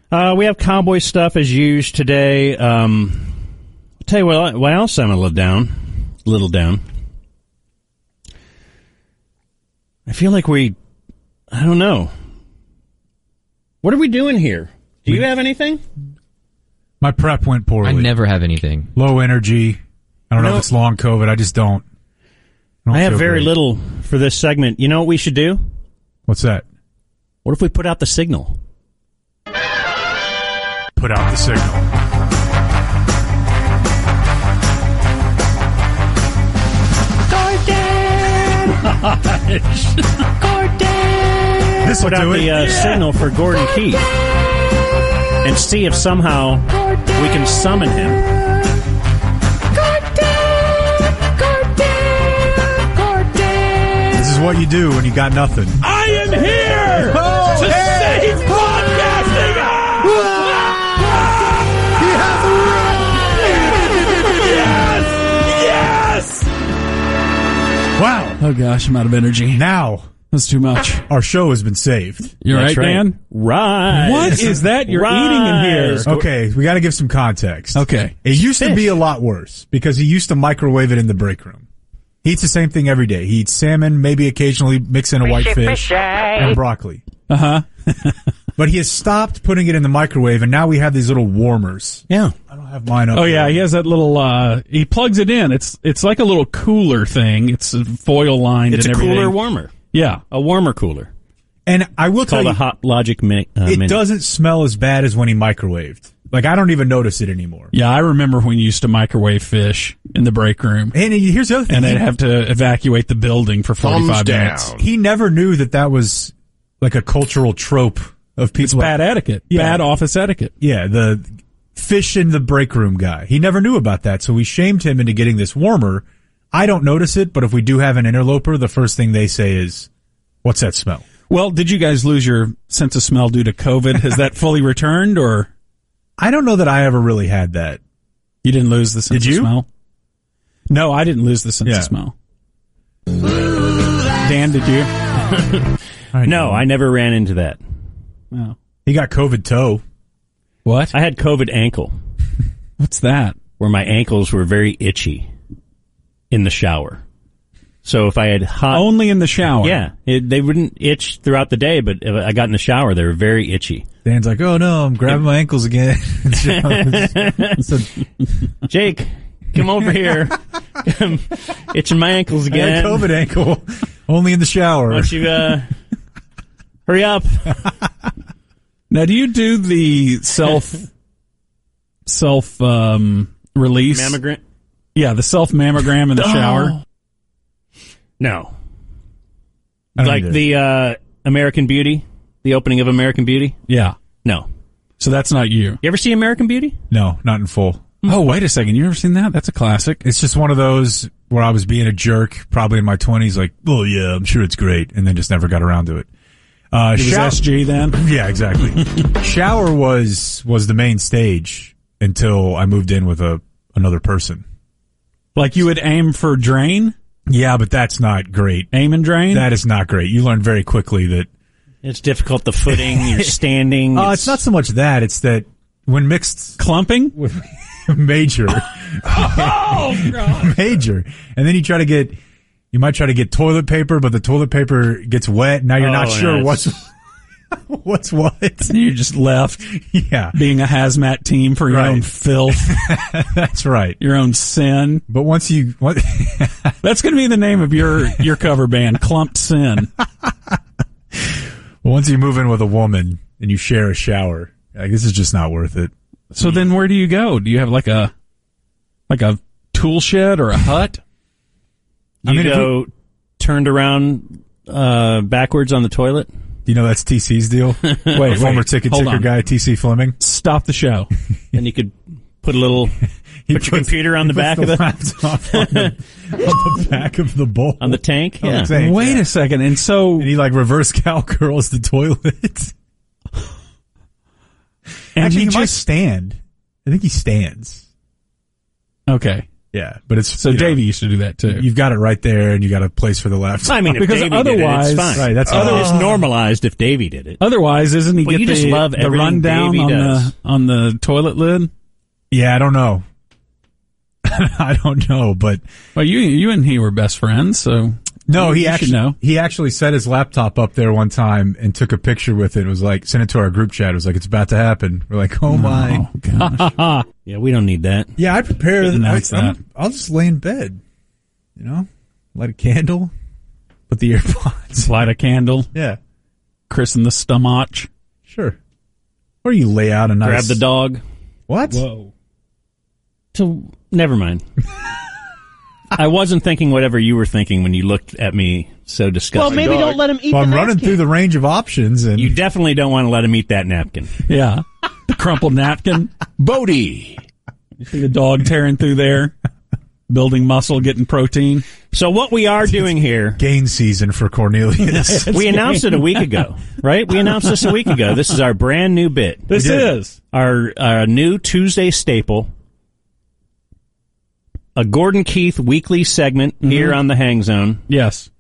We have cowboy stuff as used today. I'll tell you what else I'm a little down. I feel like I don't know. What are we doing here? Do you have anything? My prep went poorly. I never have anything. Low energy. I don't know if it's long COVID. I just don't. I have very little for this segment. You know what we should do? What's that? What if we put out the signal? Put out the signal. Gordon! This will put out the signal for Gordon Keith and see if somehow we can summon him. This is what you do when you got nothing. I am here to save podcasting! Yes! Wow. Oh, gosh, I'm out of energy. Now, That's too much. our show has been saved. You're That's right, right. Dan? Right. What is that you're eating in here? Okay, we got to give some context. Okay. It used to be a lot worse because he used to microwave it in the break room. He eats the same thing every day. He eats salmon, maybe occasionally mix in a white fish and broccoli. Uh-huh. But he has stopped putting it in the microwave, and now we have these little warmers. Yeah. I don't have mine up. Oh, there. yeah, he has that little, he plugs it in. It's like a little cooler thing. It's foil lined It's and a everything. cooler warmer. Yeah. A warmer cooler. And I will tell Called you, a Hot Logic Mini. it doesn't smell as bad as when he microwaved. Like, I don't even notice it anymore. Yeah, I remember when you used to microwave fish in the break room. And here's the other thing. And they'd have to evacuate the building for 45 minutes. He never knew that was like a cultural trope of people. It's bad etiquette. Yeah. Bad office etiquette. Yeah, the fish in the break room guy. He never knew about that, so we shamed him into getting this warmer. I don't notice it, but if we do have an interloper, the first thing they say is, "What's that smell?" Well, did you guys lose your sense of smell due to COVID? Has that fully returned, or I don't know that I ever really had that. you didn't lose the sense Did you? of smell? No, I didn't lose the sense Yeah. of smell. Dan, did you? No, I never ran into that. No. He got COVID toe. What? I had COVID ankle, What's that? where my ankles were very itchy in the shower. So if I had hot... Only in the shower. Yeah, they wouldn't itch throughout the day, but if I got in the shower, they were very itchy. Dan's like, "Oh no, I'm grabbing my ankles again." So, Jake, come over here. I'm itching my ankles I again. had COVID ankle, only in the shower. Why don't you hurry up? Now, do you do the self release Mammogram? Yeah, the self mammogram in the shower. No. I don't Like either. the American Beauty, the opening of American Beauty? Yeah. No. So that's not you. You ever see American Beauty? No, not in full. Oh, wait a second. You ever seen that? That's a classic. It's just one of those where I was being a jerk, probably in my 20s, like, "Oh yeah, I'm sure it's great," and then just never got around to it. It was SG then? Yeah, exactly. Shower was the main stage until I moved in with another person. Like you would aim for drain? Yeah, but that's not great. Aim and drain? That is not great. You learn very quickly that. It's difficult, the footing, you're standing. It's not so much that. It's that when mixed Clumping? with major, Oh, God. major, and then you might try to get toilet paper, but the toilet paper gets wet. Now you're not sure no, what's what. You just left Yeah, being a hazmat team for your Right. own filth, that's right. your own sin. But once That's going to be the name of your cover band, Clumped Sin. once you move in with a woman and you share a shower, like, this is just not worth it. So then where do you go? Do you have like a tool shed or a hut? You go turned around backwards on the toilet. You know that's TC's deal. Wait, Former ticket hold ticker on. guy TC Fleming. Stop the show. And you could put a little... Put your computer on the back of the laptop on the back of the bowl on the tank. On the Yeah. tank, Wait yeah. a second. And so And he like reverse cowgirls the toilet. and Actually, he he might just stand. I think he stands. okay. Yeah, but it's So Davey used to do that too. You've got it right there, and you got a place for the left. I mean, if Because Davey otherwise- did it, it's fine. Right, that's it's normalized if Davey did it. Otherwise, isn't he Well, get you just love the everything rundown Davey on does. the toilet lid? Yeah, I don't know. I don't know, but Well, you and he were best friends, so no, you should know. he actually set his laptop up there one time and took a picture with it. It was like, sent it to our group chat. It was like, it's about to happen. We're like, oh my. Oh, gosh. Yeah, we don't need that. Yeah, I prepare. Announce that. I'll just lay in bed, light a candle, put the AirPods. Light a candle, Yeah, christen the stomach. sure. Or you lay out a nice. Grab the dog. What? Whoa. Never mind. I wasn't thinking whatever you were thinking when you looked at me so disgusted. Well, maybe don't let him eat Well, the I'm nice running through candy. the range of options, and You definitely don't want to let him eat that napkin. Yeah. The crumpled napkin. Bodie. You see the dog tearing through there, building muscle, getting protein. So what we are doing here, gain season for Cornelius. we announced it a week ago, right? We announced this a week ago. This is our brand new bit. This is. Our new Tuesday staple. A Gordon Keith weekly segment here on the Hang Zone. Yes.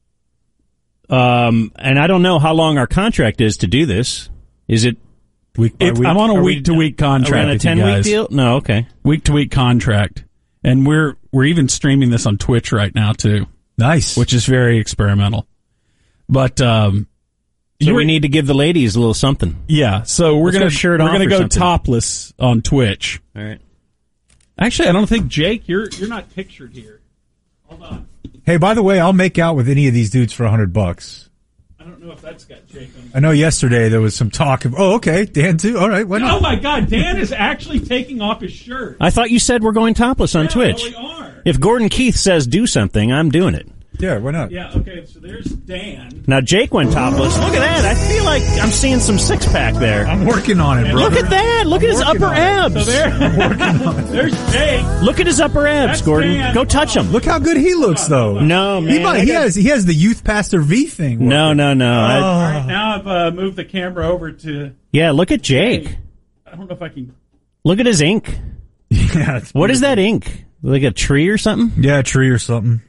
And I don't know how long our contract is to do this. Is it Week by week. I'm on a Are we- week-to-week contract around a with you 10-week guys. deal? No, okay. Week-to-week contract. And we're even streaming this on Twitch right now, too, Nice. which is very experimental. But So we need to give the ladies a little something. yeah, so we're Let's gonna go shirt we're off gonna or go something. topless on Twitch. All right. Actually, I don't think Jake, you're not pictured here. Hold on, Hey, by the way, I'll make out with any of these dudes for $100. I don't know if that's got Jake on. I know yesterday there was some talk of, oh, okay, Dan too. All right, why Oh not? my God, Dan is actually taking off his shirt. I thought you said we're going topless on Twitch. We are. If Gordon Keith says do something, I'm doing it. Yeah, why not? Yeah. Okay. So there's Dan. Now Jake went topless. Look at that. I feel like I'm seeing some six pack there. I'm working on it, brother. Look at that. Look at his working upper on it. abs. So there's Jake. Look at his upper abs, That's Gordon. Dan. Go touch him. Look how good he looks, though. No, man. He has the Youth Pastor V thing. No. working. I- All right, now I've moved the camera over to. yeah, look at Jake. I don't know if I can. Look at his ink. Yeah, it's What is that ink? Like a tree or something? Yeah, a tree or something.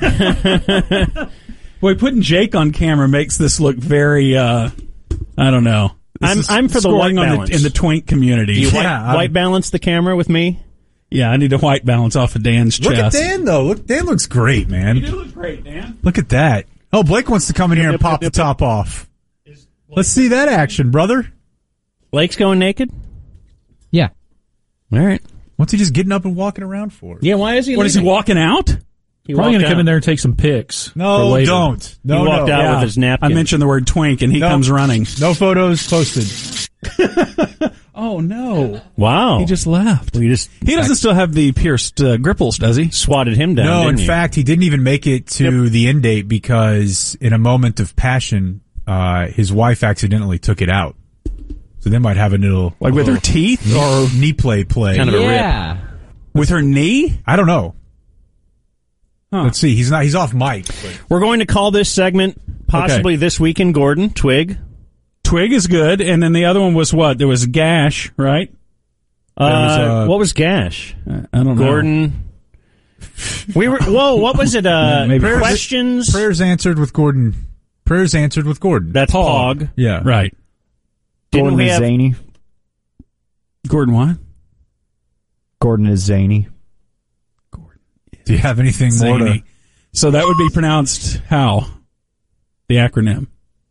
Boy, putting Jake on camera makes this look very. I don't know. This I'm is for the scoring white on balance. in the twink community. Do you Yeah, white balance the camera with me? Yeah, I need a white balance off of Dan's Look at chest. Dan, though. Look, Dan looks great, You man. do look great, Dan. Look at that. Oh, Blake wants to come in here and pop the top off. Let's see that action, brother. Blake's going naked? Yeah. All right. What's he just getting up and walking around for? Yeah, why is he What is he walking out? He Probably walked going to come out. in there and take some pics. for No, later. don't. No, He walked no. out with his napkin. I mentioned the word twink, and he No. comes running. No photos posted. Oh no! Wow. He just left. We just He doesn't still have the pierced gripples, does he? swatted him down, No, in didn't you? fact, he didn't even make it to the end date because in a moment of passion, his wife accidentally took it out. So they might have a little Like with her teeth or knee play. Kind of a rip. Yeah. with her knee? I don't know. Huh. Let's see. He's off mic. But We're going to call this segment possibly This Week in Gordon. Twig. Twig is good, and then the other one was what? There was Gash, right? was, What was Gash? I don't know. Gordon. We were. Whoa, what was it? maybe Questions. prayers answered with Gordon. Prayers answered with Gordon. That's Pog. Yeah. Right. Didn't Gordon we is have- zany. Gordon what? Gordon is zany. Do you have anything more to? Zany. So that would be pronounced how? The acronym.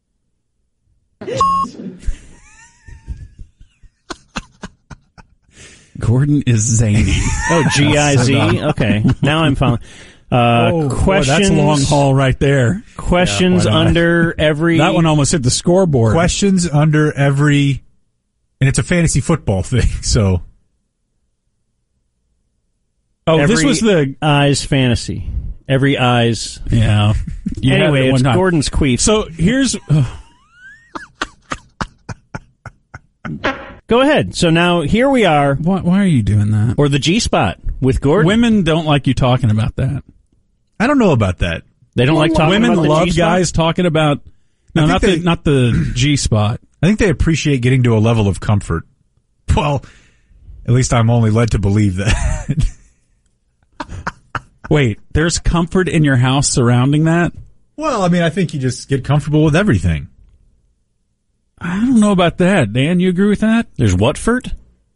Gordon is zany. Oh, G-I-Z. Okay, now I'm following. Boy, Questions. that's a long haul right there. Questions Yeah, why not? under every. That one almost hit the scoreboard. Questions under every, and it's a fantasy football thing. So Oh, every this was the eyes fantasy. Every eyes. yeah. You had Anyway, it it's one time. Gordon's queef. So here's Go ahead. So now here we are, why are you doing that? or the G spot with Gordon. Women don't like you talking about that. I don't know about that. They don't like talking Women about the love G-spot? guys talking about no, I not think not the G spot. I think they appreciate getting to a level of comfort. Well, at least I'm only led to believe that. Wait, there's comfort in your house surrounding that? Well, I mean, I think you just get comfortable with everything. I don't know about that. Dan, you agree with that? There's Watford?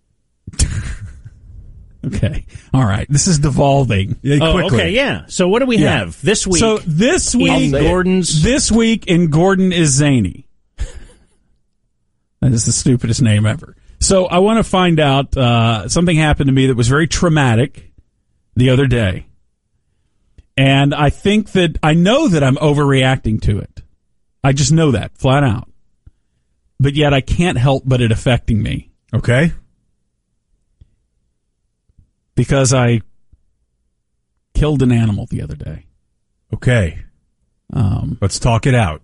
Okay. All right. This is devolving. Yeah, quickly. Okay, yeah. So what do we have this week? So this week, This week in Gordon is Zany. That is the stupidest name ever. So I want to find out, something happened to me that was very traumatic the other day. And I know that I'm overreacting to it. I just know that, flat out. But yet I can't help but it affecting me. Okay. Because I killed an animal the other day. Okay. Let's talk it out.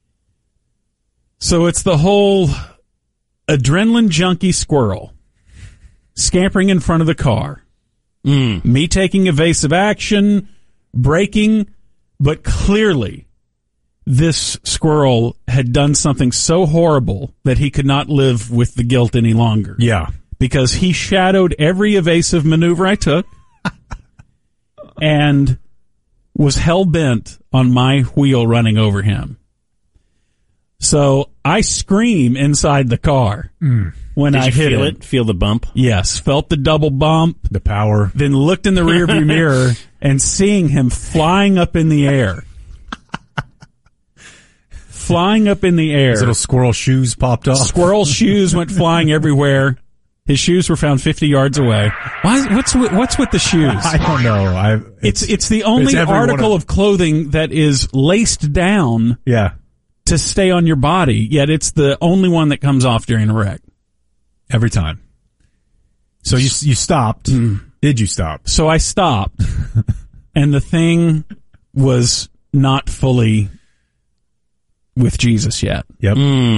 So it's the whole adrenaline junkie squirrel scampering in front of the car. Me taking evasive action, braking, but clearly this squirrel had done something so horrible that he could not live with the guilt any longer. Yeah. Because he shadowed every evasive maneuver I took and was hell-bent on my wheel running over him. So I scream inside the car when I hit feel him. it? Feel the bump? Yes, felt the double bump, The power. then looked in the rearview mirror and seeing him flying up in the air. Flying up in the air. His little squirrel shoes popped off. Squirrel shoes went flying everywhere. His shoes were found 50 yards away. What's with the shoes? I don't know. It's the only every article one of clothing that is laced down Yeah. to stay on your body, yet it's the only one that comes off during a wreck. Every time. So you stopped. Did you stop? So I stopped, and the thing was not fully with Jesus yet. Yep.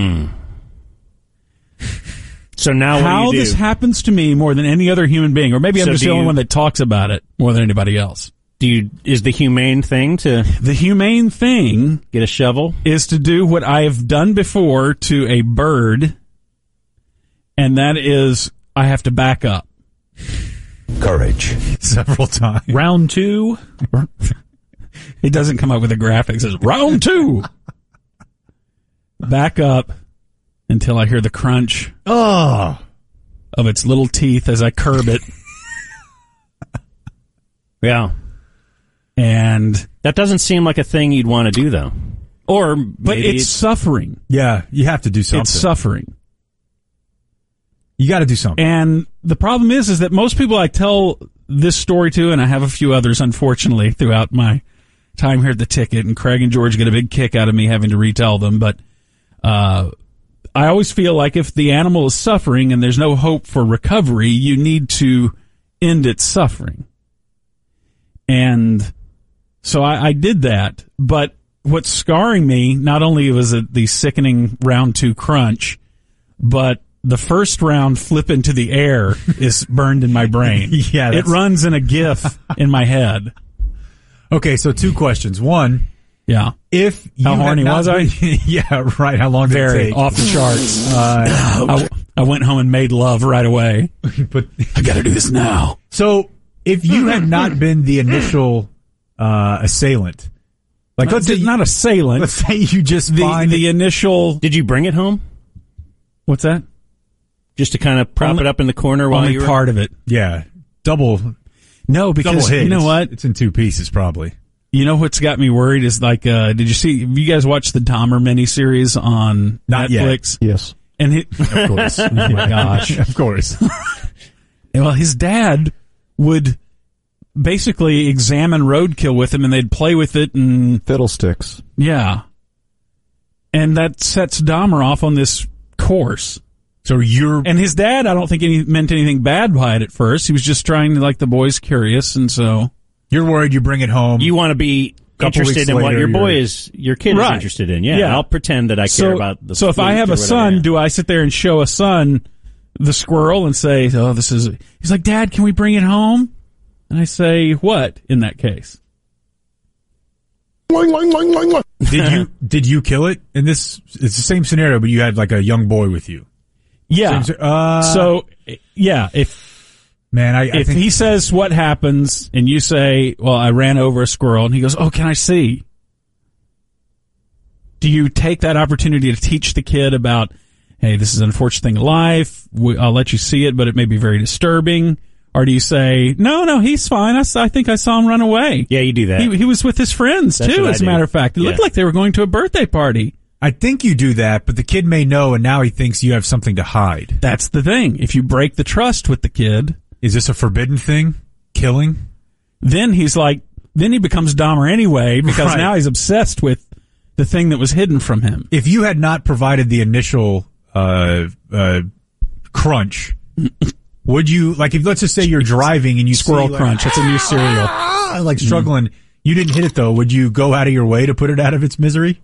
So now what How do you do? this happens to me more than any other human being, or maybe I'm So just do the only you- one that talks about it more than anybody else. Is the humane thing to The humane thing get a shovel? is to do what I have done before to a bird, and that is I have to back up. Courage. Several times. Round 2. It doesn't come up with a graphic. It says, round 2. Back up until I hear the crunch Oh. of its little teeth as I curb it. Yeah. And That doesn't seem like a thing you'd want to do, though. Or but maybe it's suffering. Yeah, you have to do something. It's suffering. You got to do something. And the problem is that most people I tell this story to, and I have a few others, unfortunately, throughout my time here at the Ticket, and Craig and George get a big kick out of me having to retell them, but I always feel like if the animal is suffering and there's no hope for recovery, you need to end its suffering. And so I did that, but what's scarring me, not only was it the sickening round 2 crunch, but the first round flip into the air is burned in my brain. Yeah, it runs in a GIF in my head. Okay, so 2 questions. One, Yeah. if you How had horny not was I? been- Yeah, right. How long did it Very take? off the charts. I went home and made love right away. But I got to do this now. so if you had not been the initial assailant, like let's say not assailant. let's say you just find The initial. Did you bring it home? What's that? Just to kind of prop Only- it up in the corner while Only you were... part of it. yeah, double No, hit. you know what? It's in 2 pieces probably. You know what's got me worried is like, did you see? Have you guys watched the Dahmer miniseries on Not yet. Netflix? Yes. And Of course. oh my gosh. Of course. Well, his dad would basically examine roadkill with him, and they'd play with it, and Fiddlesticks. yeah, and that sets Dahmer off on this course. So you're And his dad, I don't think meant anything bad by it at first. He was just trying to, like, the boy's curious, and so worried you bring it home. You want to be Couple interested weeks in what later, your boy you're- is, your kid Right. is interested in. Yeah, Yeah. I'll pretend that I care about the So if I flute have or a whatever, son, yeah. do I sit there and show a son the squirrel and say, "Oh, this is"? He's like, "Dad, can we bring it home?" And I say, "What?" In that case, Did you kill it? In this, it's the same scenario, but you had like a young boy with you. yeah. Same, So yeah, if Man, I If think he says what happens and you say, well, I ran over a squirrel, and he goes, oh, can I see? Do you take that opportunity to teach the kid about, hey, this is an unfortunate thing in life. I'll let you see it, but it may be very disturbing. Or do you say, no, he's fine. I think I saw him run away. Yeah, you do that. He was with his friends, That's too, what I as a do. matter of fact. It looked like they were going to a birthday party. I think you do that, but the kid may know, and now he thinks you have something to hide. That's the thing. If you break the trust with the kid, Is this a forbidden thing? Killing? then he becomes Dahmer anyway, because Right. now he's obsessed with the thing that was hidden from him. If you had not provided the initial crunch, would you, like, if let's just say you're driving and you Squirrel see, like, Crunch. That's a new cereal. like struggling, you didn't hit it though, would you go out of your way to put it out of its misery?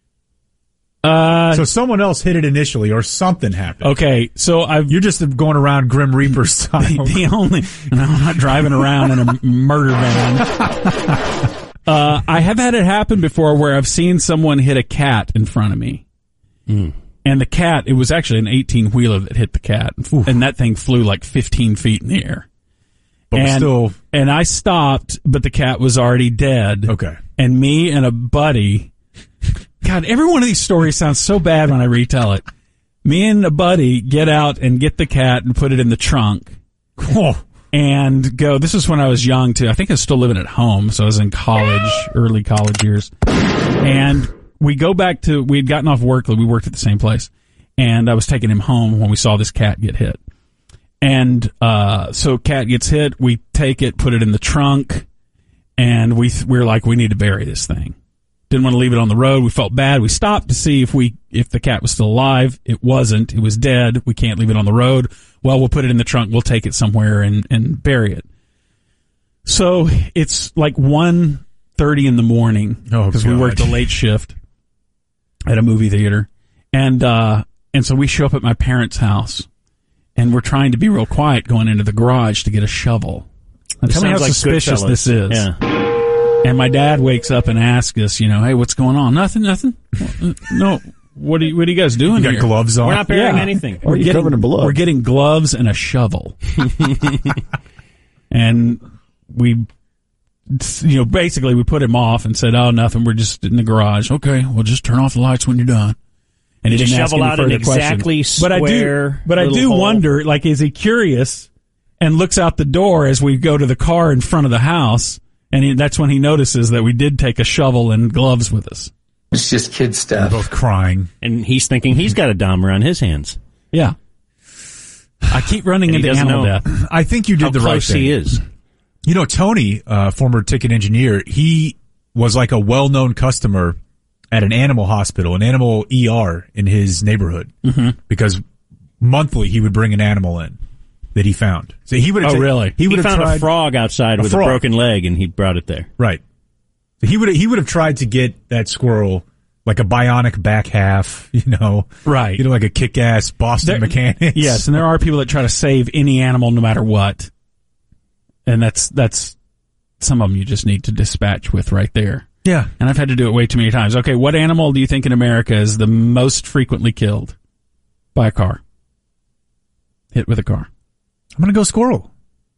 So someone else hit it initially, or something happened. Okay, so You're just going around Grim Reaper style. I'm not driving around in a murder van. I have had it happen before where I've seen someone hit a cat in front of me. And the cat, it was actually an 18-wheeler that hit the cat. And that thing flew like 15 feet in the air. But and, still, and I stopped, but the cat was already dead. okay. And me and a buddy, God, every one of these stories sounds so bad when I retell it. Me and a buddy get out and get the cat and put it in the trunk. And go, this is when I was young too. I think I was still living at home, so I was in college, early college years. And we go back to, we had gotten off work, we worked at the same place. And I was taking him home when we saw this cat get hit. And so cat gets hit, we take it, put it in the trunk, and we're like, we need to bury this thing. Didn't want to leave it on the road. We felt bad. We stopped to see if the cat was still alive. It wasn't. It was dead. We can't leave it on the road. Well, we'll put it in the trunk. We'll take it somewhere and bury it. So it's like 1:30 in the morning because we worked a late shift at a movie theater, and so we show up at my parents' house, and we're trying to be real quiet going into the garage to get a shovel. Now, tell me how Sounds like suspicious Goodfellas. this is. Yeah. And my dad wakes up and asks us, hey, what's going on? Nothing. No. What are you guys doing You here? got gloves on? We're not burying Yeah. anything. Or you covered in blood. We're getting gloves and a shovel. And we, basically we put him off and said, oh, nothing. We're just in the garage. Okay, well, just turn off the lights when you're done. And he Did you didn't ask shovel any out an further questions. exactly square But I little do hole? wonder, like, is he curious and looks out the door as we go to the car in front of the house? And that's when he notices that we did take a shovel and gloves with us. It's just kid They're stuff. both crying. And he's thinking he's got a Dahmer on his hands. Yeah. I keep running And he into doesn't animal know. death. I think you did How the right close thing. he is. You know, Tony, former ticket engineer, he was like a well-known customer at an animal hospital, an animal ER in his neighborhood, because monthly he would bring an animal in that he found. So he would have. Oh, really? He He would have found tried a frog outside with frog. a broken leg, and he brought it there. Right. So he would have tried to get that squirrel like a bionic back half, Right. like a kick-ass Boston Mechanics. Yes, and there are people that try to save any animal no matter what. And that's some of them you just need to dispatch with right there. Yeah. And I've had to do it way too many times. Okay, what animal do you think in America is the most frequently killed by a car? Hit with a car. I'm going to go squirrel.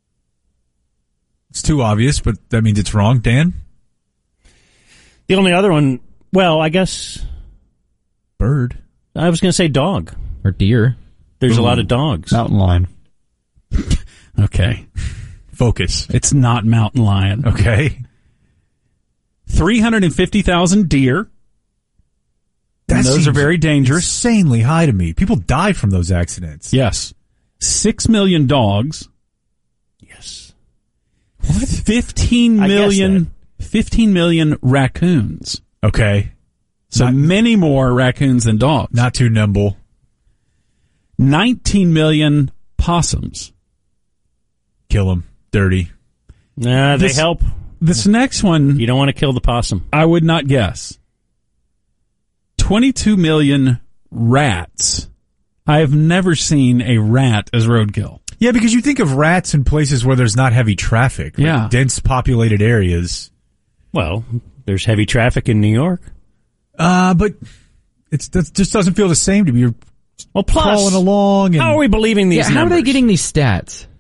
It's too obvious, but that means it's wrong. Dan? The only other one, well, I guess Bird. I was going to say dog. Or deer. There's a lot of dogs. Mountain lion. Okay. Focus. It's not mountain lion. Okay. 350,000 deer. And those seems are very dangerous. Insanely high to me. People die from those accidents. Yes. 6 million dogs. Yes. What? 15 I guessed million, 15 million raccoons. Okay. So many more raccoons than dogs. Not too nimble. 19 million possums. Kill them. Dirty. Nah, they This- help. This next one, You don't want to kill the possum. I would not guess. 22 million rats. I have never seen a rat as roadkill. Yeah, because you think of rats in places where there's not heavy traffic. Like Yeah. dense populated areas. Well, there's heavy traffic in New York. But that just doesn't feel the same to me. You're Well, plus, crawling along. And how are we believing these Yeah, how are they numbers? getting these stats?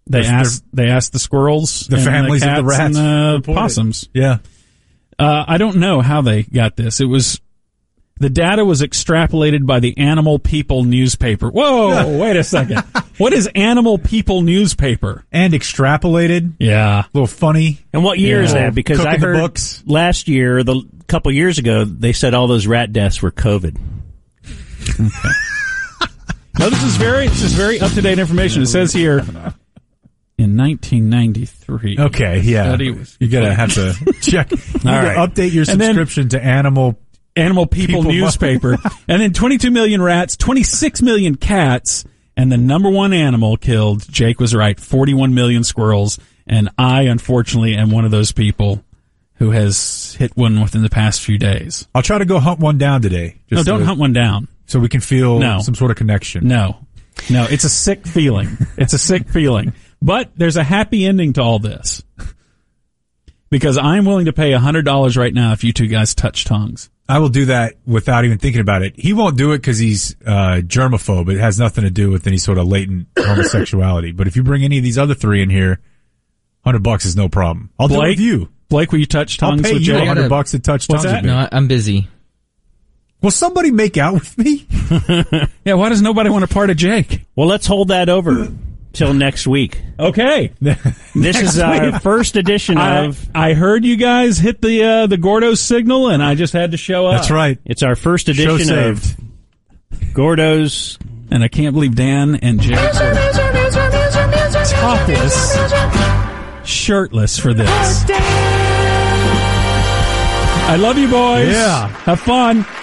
They asked the squirrels, the families and of the rats, and the possums. Yeah. I don't know how they got this. The data was extrapolated by the Animal People newspaper. Whoa, wait a second. What is Animal People newspaper? And extrapolated. Yeah. A little funny. And what year is that? Because I heard books. last year, couple years ago, they said all those rat deaths were COVID. Okay. No, this is very up-to-date information. It says here, in 1993. Okay, yeah. You're going to have to check. Update your subscription to Animal People newspaper. And then 22 million rats, 26 million cats, and the number one animal killed, Jake was right, 41 million squirrels. And I, unfortunately, am one of those people who has hit one within the past few days. I'll try to go hunt one down today. No, don't hunt one down. So we can feel some sort of connection. No, it's a sick feeling. It's a sick feeling. But there's a happy ending to all this. Because I'm willing to pay $100 right now if you two guys touch tongues. I will do that without even thinking about it. He won't do it because he's germaphobe. It has nothing to do with any sort of latent homosexuality. But if you bring any of these other three in here, $100 is no problem. I'll do it with you. Blake, will you touch tongues with Jay? I'll pay you $100 to touch tongues with me. No, I'm busy. Will somebody make out with me? Yeah, why does nobody want a part of Jake? Well, let's hold that over till next week. Okay. This is our first edition of... I heard you guys hit the Gordo signal, and I just had to show up. That's right. It's our first edition of Gordo's... And I can't believe Dan and Jake are topless, shirtless for this. I love you, boys. Yeah. Have fun.